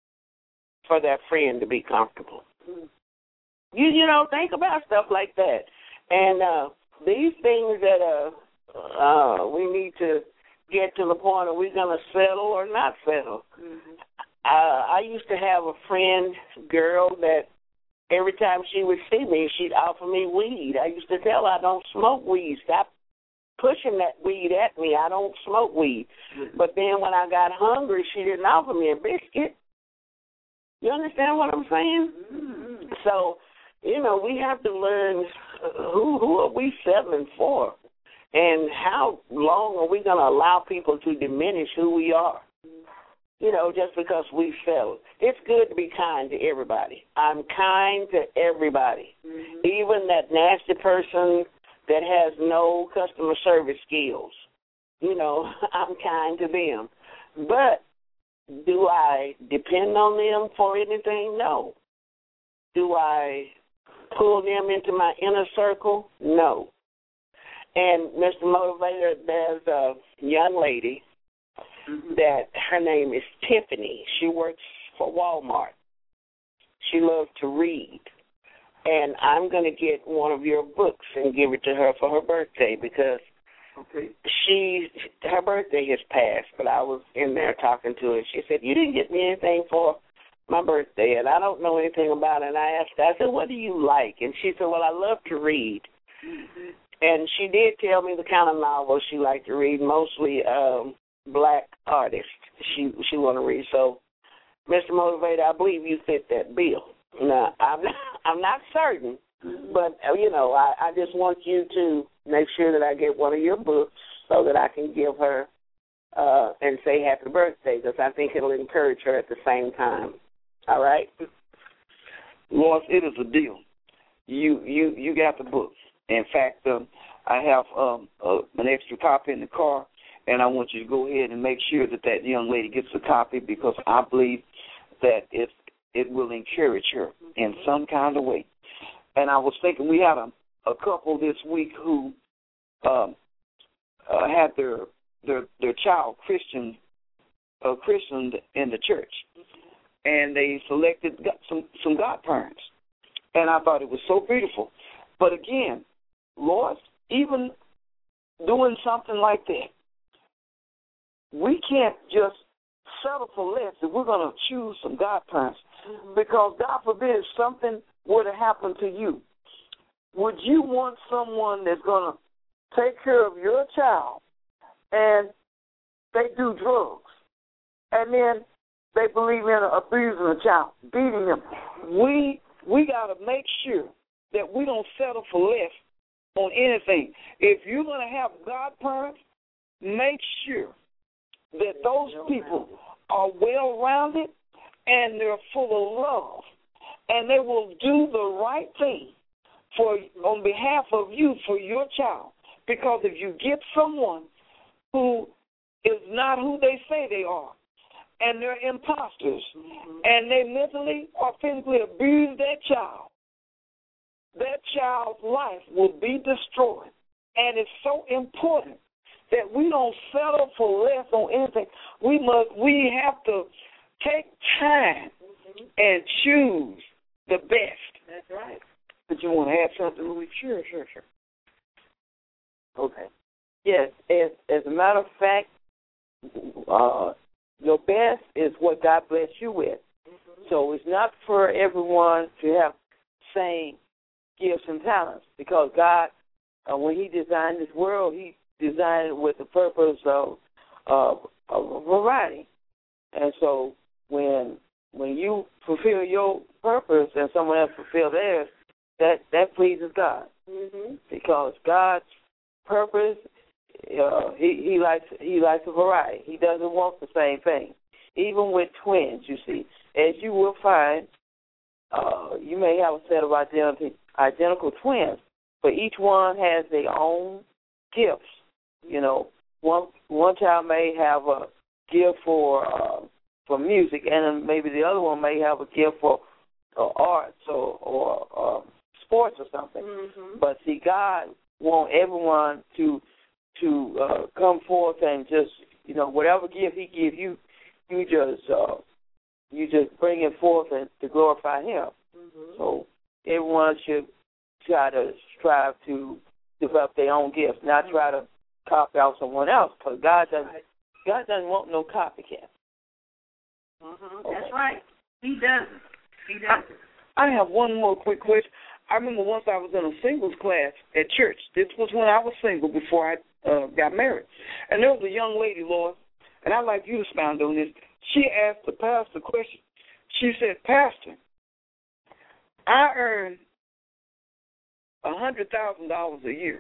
for that friend to be comfortable? Mm-hmm. You you know, think about stuff like that. And uh, these things that uh, uh, we need to get to the point, are we going to settle or not settle? Mm-hmm. Uh, I used to have a friend, girl, that every time she would see me, she'd offer me weed. I used to tell her, I don't smoke weed. Stop pushing that weed at me. I don't smoke weed. Mm-hmm. But then when I got hungry, she didn't offer me a biscuit. You understand what I'm saying? Mm-hmm. So, you know, we have to learn who who are we settling for, and how long are we going to allow people to diminish who we are? You know, just because we settle. It's good to be kind to everybody. I'm kind to everybody, mm-hmm. even that nasty person that has no customer service skills. You know, I'm kind to them. But do I depend on them for anything? No. Do I pull them into my inner circle? No. And Mister Motivator, there's a young lady mm-hmm. that her name is Tiffany. She works for Walmart. She loves to read. and I'm going to get one of your books and give it to her for her birthday because okay. she her birthday has passed, but I was in there talking to her. She said, you didn't get me anything for my birthday, and I don't know anything about it. And I asked her, I said, what do you like? And she said, well, I love to read. Mm-hmm. And she did tell me the kind of novels she liked to read, mostly um, black artists she she want to read. So, Mister Motivator, I believe you fit that bill. Now, I'm not, I'm not certain, but, you know, I, I just want you to make sure that I get one of your books so that I can give her uh, and say happy birthday, because I think it'll encourage her at the same time. All right? Lois, it is a deal. You you you got the book. In fact, um, I have um, uh, an extra copy in the car, and I want you to go ahead and make sure that that young lady gets a copy, because I believe that it, it will encourage her in some kind of way. And I was thinking, we had a, a couple this week who um, uh, had their their their child Christian uh, christened in the church, and they selected some some godparents, and I thought it was so beautiful. But again, Lord, even doing something like that, we can't just settle for less if we're going to choose some godparents, mm-hmm. because God forbid if something were to happen to you, would you want someone that's going to take care of your child and they do drugs, and then they believe in abusing a child, beating them? We we got to make sure that we don't settle for less on anything. If you're going to have godparents, make sure that those people are well-rounded and they're full of love, and they will do the right thing for on behalf of you for your child. Because if you get someone who is not who they say they are, and they're imposters, mm-hmm. and they mentally or physically abuse that child, that child's life will be destroyed. And it's so important that we don't settle for less on anything. We must. We have to take time mm-hmm. and choose the best. That's right. Did you want to add something, Louis? Sure, sure, sure. Okay. Yes, as, as a matter of fact, uh, your best is what God bless you with. Mm-hmm. So it's not for everyone to have same gifts and talents, because God, uh, when he designed this world, he designed it with the purpose of, of, of variety. And so when when you fulfill your purpose and someone else fulfill theirs, that, that pleases God. Mm-hmm. Because God's purpose, uh, he, he likes he likes a variety. He doesn't want the same thing. Even with twins, you see, as you will find, uh, you may have a set of identity, identical twins, but each one has their own gifts. You know, one one child may have a gift for uh, for music, and then maybe the other one may have a gift for uh, arts or, or uh, sports or something. Mm-hmm. But see, God wants everyone to to uh, come forth and just, you know, whatever gift He gives you, you just uh, you just bring it forth and to glorify Him. Mm-hmm. So everyone should try to strive to develop their own gifts, not try to copy out someone else, because God doesn't God doesn't want no copycat. Mm-hmm. Okay. That's right. He doesn't. He doesn't. I, I have one more quick question. I remember once I was in a singles class at church. This was when I was single before I uh, got married. And there was a young lady, Lord, and I'd like you to expound on this. She asked the pastor a question. She said, Pastor, I earn one hundred thousand dollars a year.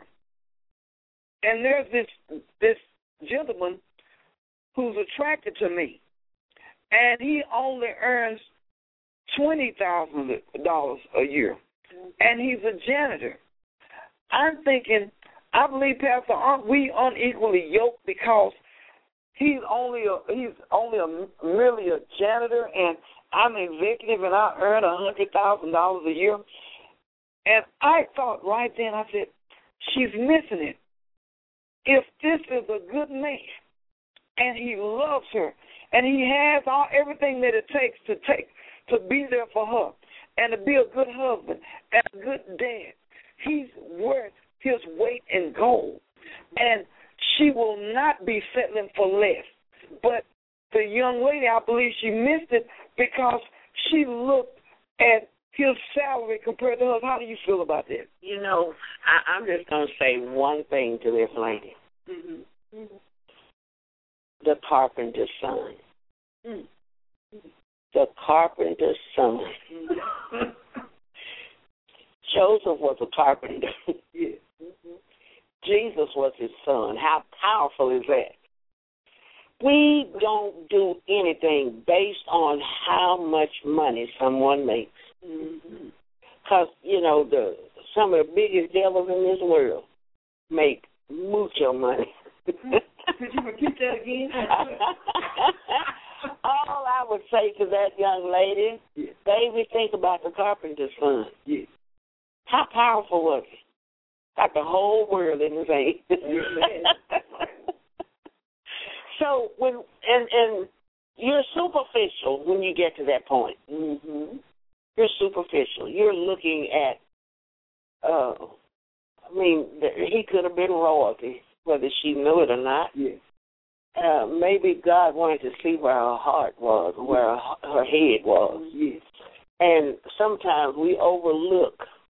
And there's this this gentleman who's attracted to me, and he only earns twenty thousand dollars a year, and he's a janitor. I'm thinking, I believe, Pastor, aren't we unequally yoked, because he's only a he's only a merely a janitor, and I'm an executive, and I earn a hundred thousand dollars a year. And I thought right then, I said, she's missing it. If this is a good man, and he loves her, and he has all everything that it takes to take to be there for her, and to be a good husband and a good dad. He's worth his weight in gold. And she will not be settling for less. But the young lady, I believe she missed it because she looked at his salary compared to hers. How do you feel about that? You know, I, I'm just going to say one thing to this lady. Mm-hmm. Mm-hmm. The carpenter's son. Mm-hmm. The carpenter's son. Mm-hmm. Joseph was a carpenter. Yeah. Mm-hmm. Jesus was his son. How powerful is that? We don't do anything based on how much money someone makes. Because, mm-hmm. you know, the some of the biggest devils in this world make mucho money. Could you repeat that again? All I would say to that young lady, yeah. baby, think about the carpenter's son. Yeah. How powerful was he? Got the whole world in his hand. So when and and you're superficial when you get to that point. Mm-hmm. You're superficial. You're looking at. Uh, I mean, he could have been royalty, whether she knew it or not. Yeah. Uh, maybe God wanted to see where her heart was, where her, her head was. Yes. And sometimes we overlook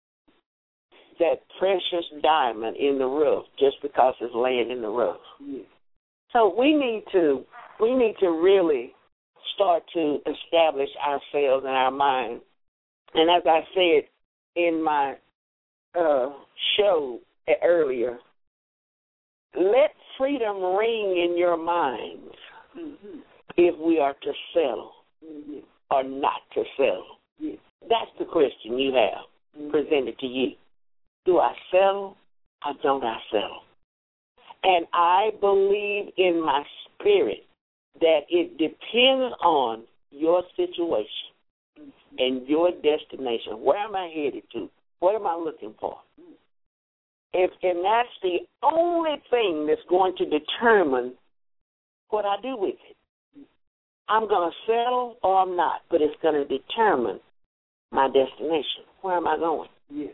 that precious diamond in the rough just because it's laying in the rough. Yes. So we need to we need to really start to establish ourselves in our mind. And as I said in my uh, show earlier, let freedom ring in your minds mm-hmm. if we are to settle mm-hmm. or not to settle. Yes. That's the question you have mm-hmm. presented to you. Do I settle or don't I settle? And I believe in my spirit that it depends on your situation mm-hmm. and your destination. Where am I headed to? What am I looking for? If, and that's the only thing that's going to determine what I do with it. I'm going to settle or I'm not, but it's going to determine my destination. Where am I going? Yes.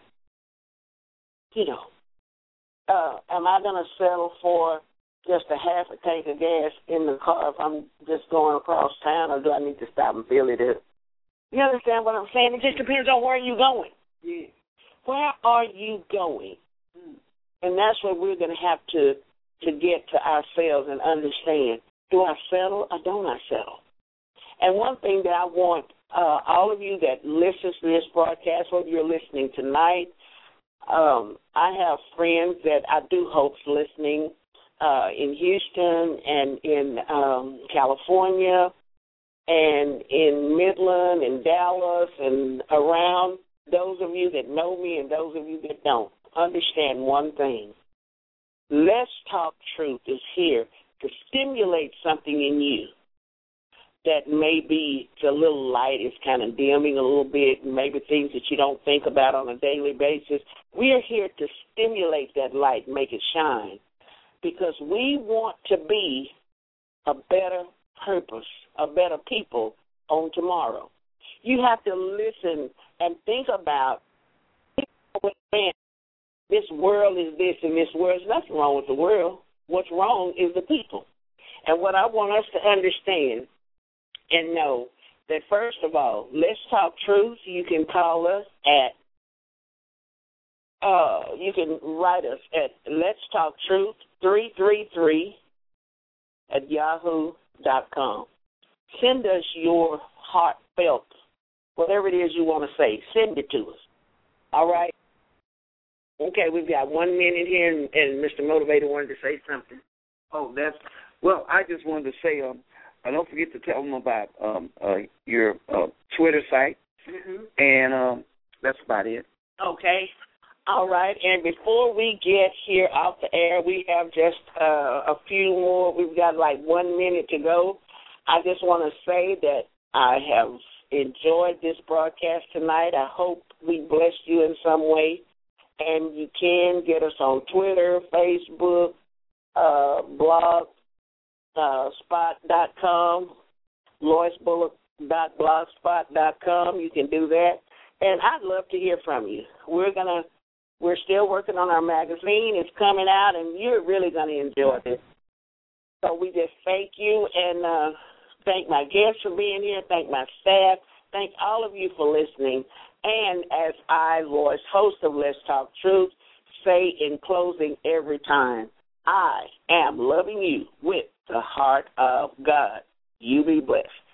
You know, uh, am I going to settle for just a half a tank of gas in the car if I'm just going across town, or do I need to stop and fill it up? You understand what I'm saying? It just depends on where you're going. Yeah. Where are you going? Mm. And that's what we're going to have to to get to ourselves and understand. Do I settle or don't I settle? And one thing that I want uh, all of you that listen to this broadcast, whether you're listening tonight, um, I have friends that I do hope's listening uh, in Houston and in um, California and in Midland and Dallas and around. Those of you that know me and those of you that don't, understand one thing. Let's Talk Truth is here to stimulate something in you that maybe the little light is kind of dimming a little bit, and maybe things that you don't think about on a daily basis. We are here to stimulate that light, make it shine, because we want to be a better purpose, a better people on tomorrow. You have to listen and think about this world is this and this world is nothing wrong with the world. What's wrong is the people. And what I want us to understand and know that, first of all, Let's Talk Truth. You can call us at, uh, you can write us at Let's Talk Truth three three three at yahoo dot com. Send us your heartfelt, whatever it is you want to say, send it to us. All right? Okay, we've got one minute here, and, and Mister Motivator wanted to say something. Oh, that's, well, I just wanted to say, um, uh, don't forget to tell them about um, uh, your uh, Twitter site, mm-hmm. and um, that's about it. Okay. All right, and before we get here off the air, we have just uh, a few more. We've got like one minute to go. I just want to say that I have enjoyed this broadcast tonight. I hope we blessed you in some way. And you can get us on Twitter, Facebook, uh, blog, uh, spot dot com, lois bullock dot blogspot dot com. You can do that. And I'd love to hear from you. We're gonna, we're still working on our magazine. It's coming out, and you're really gonna enjoy it. So we just thank you and uh, thank my guests for being here. Thank my staff. Thank all of you for listening. And as I, voice host of Let's Talk Truth, say in closing every time, I am loving you with the heart of God. You be blessed.